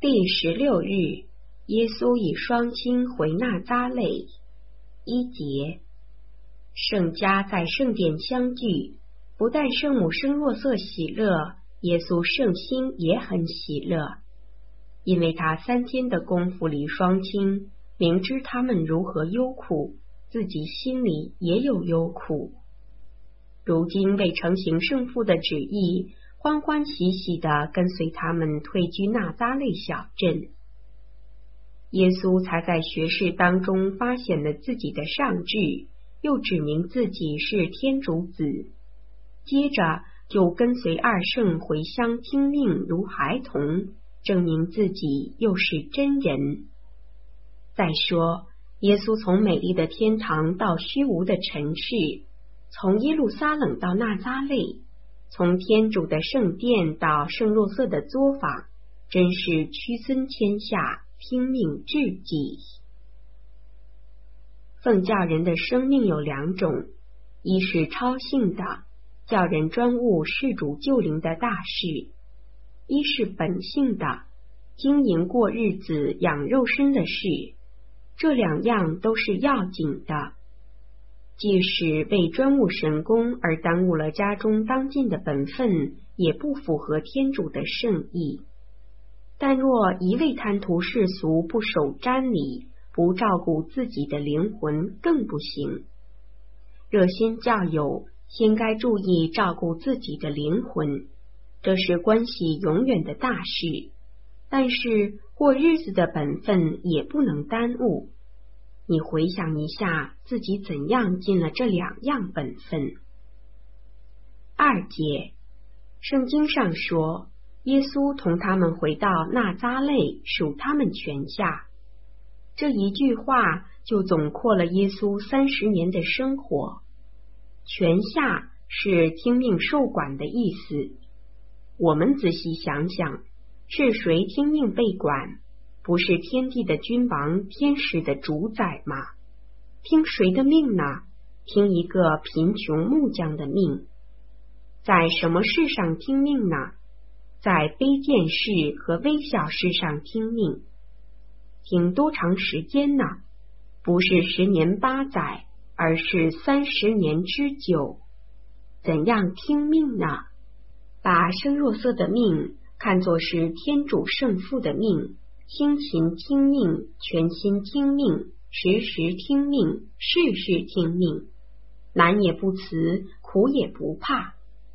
第16日，耶稣以双亲回纳匝肋。1节，圣家在圣殿相聚，不但圣母生若瑟喜乐，耶稣圣心也很喜乐，因为他3天的功夫离双亲，明知他们如何忧苦，自己心里也有忧苦。如今为承行圣父的旨意，欢欢喜喜地跟随他们退居纳匝肋小镇。耶稣才在学士当中发显了自己的上智，又指明自己是天主子，接着就跟随二圣回乡听命如孩童，证明自己又是真人。再说，耶稣从美丽的天堂到虚无的尘世，从耶路撒冷到纳匝肋，从天主的圣殿到圣若瑟的作坊，真是屈尊天下，听命至极。奉教人的生命有2种，一是超性的，叫人专务事主救灵的大事；一是本性的，经营过日子养肉身的事。这2样都是要紧的。即使为专务神功而耽误了家中当尽的本分，也不符合天主的圣意。但若一味贪图世俗，不守瞻礼，不照顾自己的灵魂，更不行。热心教友先该注意照顾自己的灵魂，这是关系永远的大事。但是过日子的本分也不能耽误。你回想一下自己怎样尽了这2样本分。2节，圣经上说，耶稣同他们回到纳匝肋，属他们全家。这一句话就总括了耶稣30年的生活。全下是听命受管的意思。我们仔细想想，是谁听命被管？不是天地的君王，天使的主宰吗？听谁的命呢？听一个贫穷木匠的命。在什么事上听命呢？在卑贱事和微小事上听命。听多长时间呢？不是10年8载，而是30年之久。怎样听命呢？把生若瑟的命看作是天主圣父的命，听勤听命，全心听命，时时听命，事事听命，难也不辞，苦也不怕。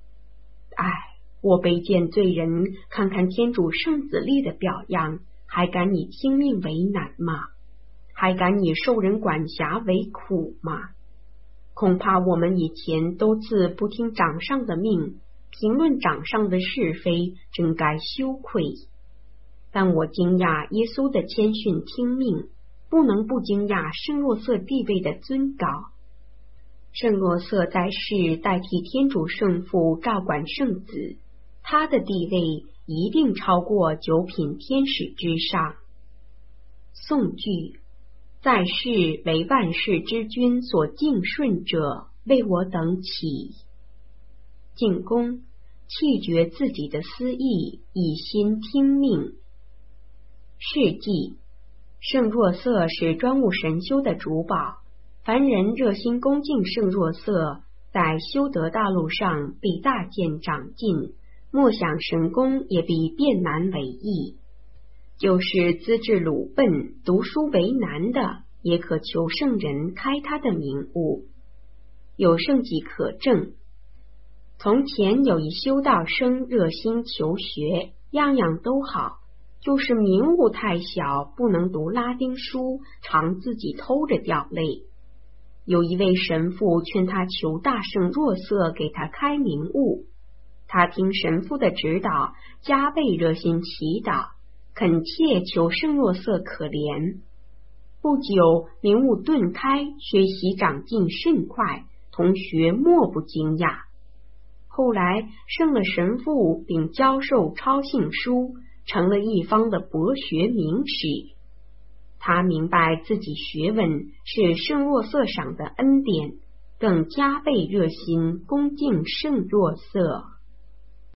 我卑贱罪人，看看天主圣子力的表扬，还敢以听命为难吗？还敢以受人管辖为苦吗？恐怕我们以前多次不听掌上的命，评论掌上的是非，真该羞愧。但我惊讶耶稣的谦逊听命，不能不惊讶圣若瑟地位的尊高。圣若瑟在世代替天主圣父照管圣子，他的地位一定超过9品天使之上。颂句，在世为万世之君所敬顺者，为我等起。进宫，弃绝自己的私意，以心听命。事迹，圣若瑟是专务神修的主保，凡人热心恭敬圣若瑟，在修德道路上必大见长进，默想神功也必变难为易。就是资质鲁笨、读书为难的，也可求圣人开他的明悟。有圣迹可证。从前有一修道生热心求学，样样都好，就是名悟太小，不能读拉丁书，常自己偷着掉泪。有一位神父劝他求大圣若瑟给他开明悟，他听神父的指导，加倍热心祈祷，恳切求圣若瑟可怜。不久明悟顿开，学习长进甚快，同学莫不惊讶。后来升了神父，并教授超性书，成了一方的博学名士。他明白自己学问是圣若瑟赏的恩典，更加倍热心恭敬圣若瑟。